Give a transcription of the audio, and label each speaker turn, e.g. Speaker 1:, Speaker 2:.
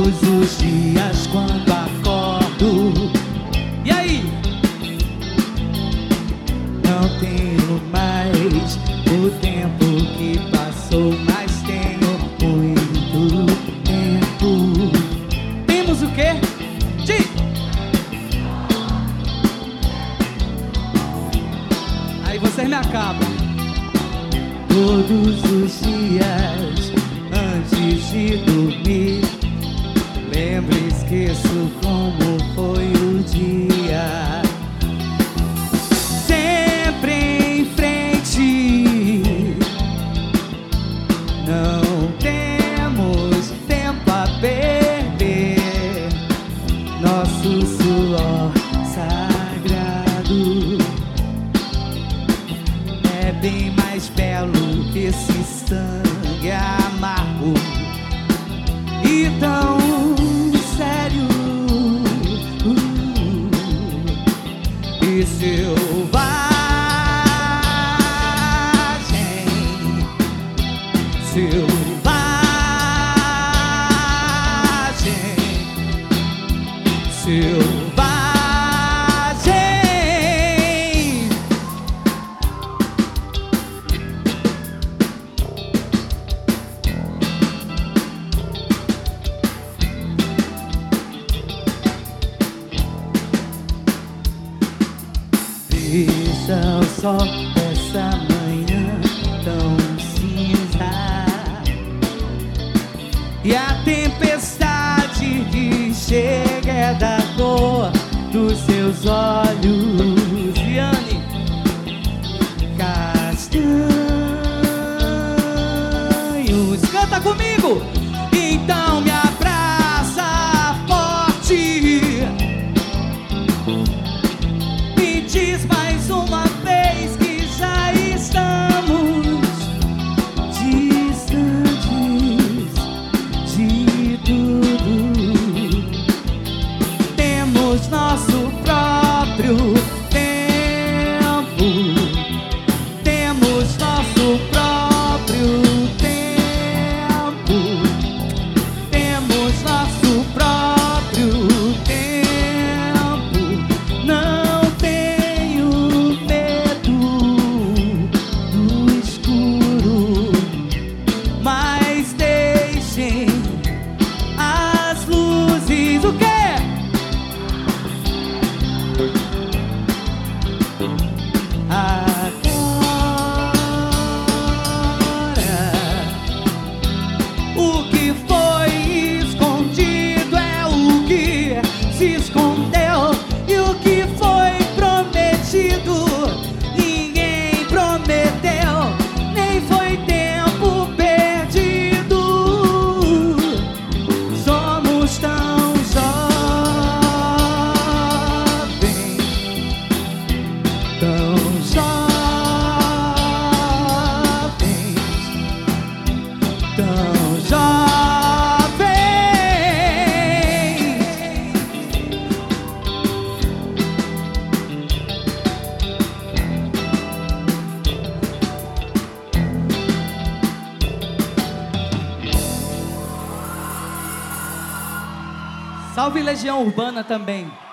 Speaker 1: Todos os dias quando acordo, e aí? Não tenho mais o tempo que passou, mas tenho muito tempo. Temos o quê? Aí vocês me acabam. Todos os dias antes de dormir, lembro e esqueço como foi o dia. Sempre em frente, não temos tempo a perder. Nosso suor sagrado é bem mais belo que esse sangue amargo e tão sério e selvagem, selvagem, selvagem. Veja o sol dessa manhã tão cinza e a tempestade que chega é da cor dos seus olhos. Viane, castanhos, canta comigo. Então me abraça forte, me diz mais uma vez que já estamos distantes de tudo. Temos nosso próprio tempo, temos nosso próprio tempo, temos nosso próprio tempo. Não tenho medo do escuro, mas deixem as luzes. O quê? O que foi escondido é o que se escondeu, e o que foi prometido ninguém prometeu, nem foi tempo perdido. Somos tão jovens, tão jovens, tão jovens. Salve Legião Urbana também.